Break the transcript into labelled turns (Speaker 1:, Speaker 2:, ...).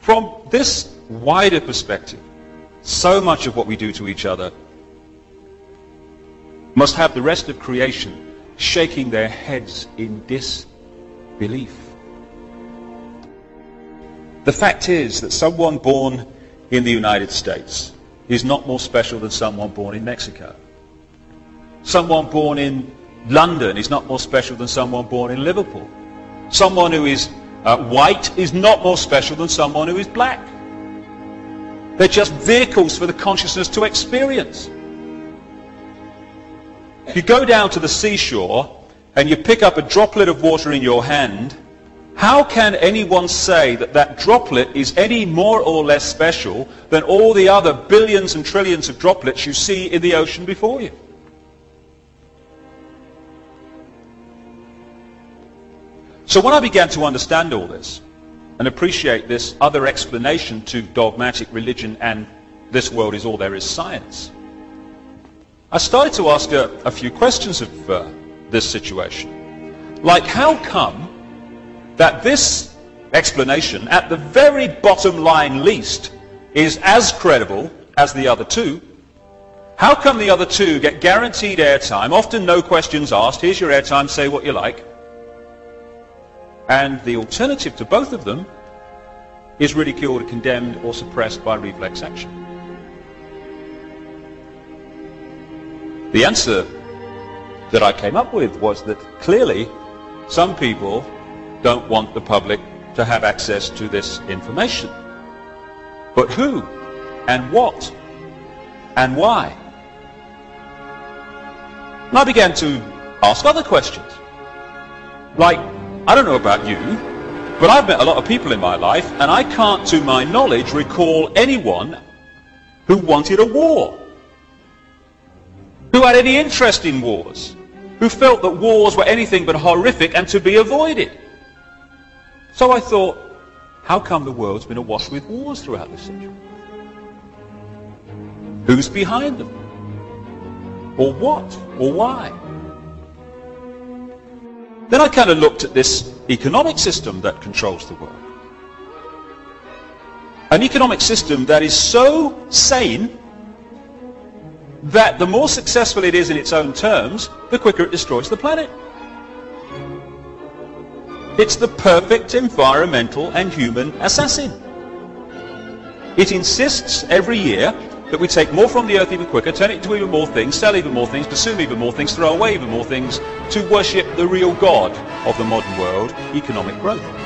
Speaker 1: From this wider perspective, so much of what we do to each other must have the rest of creation shaking their heads in disbelief. The fact is that someone born in the United States is not more special than someone born in Mexico. Someone born in London is not more special than someone born in Liverpool. Someone who is white is not more special than someone who is black. They're just vehicles for the consciousness to experience. If you go down to the seashore and you pick up a droplet of water in your hand, how can anyone say that that droplet is any more or less special than all the other billions and trillions of droplets you see in the ocean before you? So when I began to understand all this and appreciate this other explanation to dogmatic religion and this world is all there is science, I started to ask a few questions of this situation. Like, how come that this explanation, at the very bottom line least, is as credible as the other two? How come the other two get guaranteed airtime, often no questions asked, here's your airtime, say what you like, and the alternative to both of them is ridiculed, condemned, or suppressed by reflex action? The answer that I came up with was that clearly some people don't want the public to have access to this information. But who and what and why? And I began to ask other questions. Like, I don't know about you, but I've met a lot of people in my life, and I can't, to my knowledge, recall anyone who wanted a war, who had any interest in wars, who felt that wars were anything but horrific and to be avoided. So I thought, how come the world's been awash with wars throughout this century? Who's behind them? Or what? Or why? Then I kind of looked at this economic system that controls the world. An economic system that is so sane that the more successful it is in its own terms, the quicker it destroys the planet. It's the perfect environmental and human assassin. It insists every year that we take more from the earth even quicker, turn it into even more things, sell even more things, consume even more things, throw away even more things, to worship the real God of the modern world, economic growth.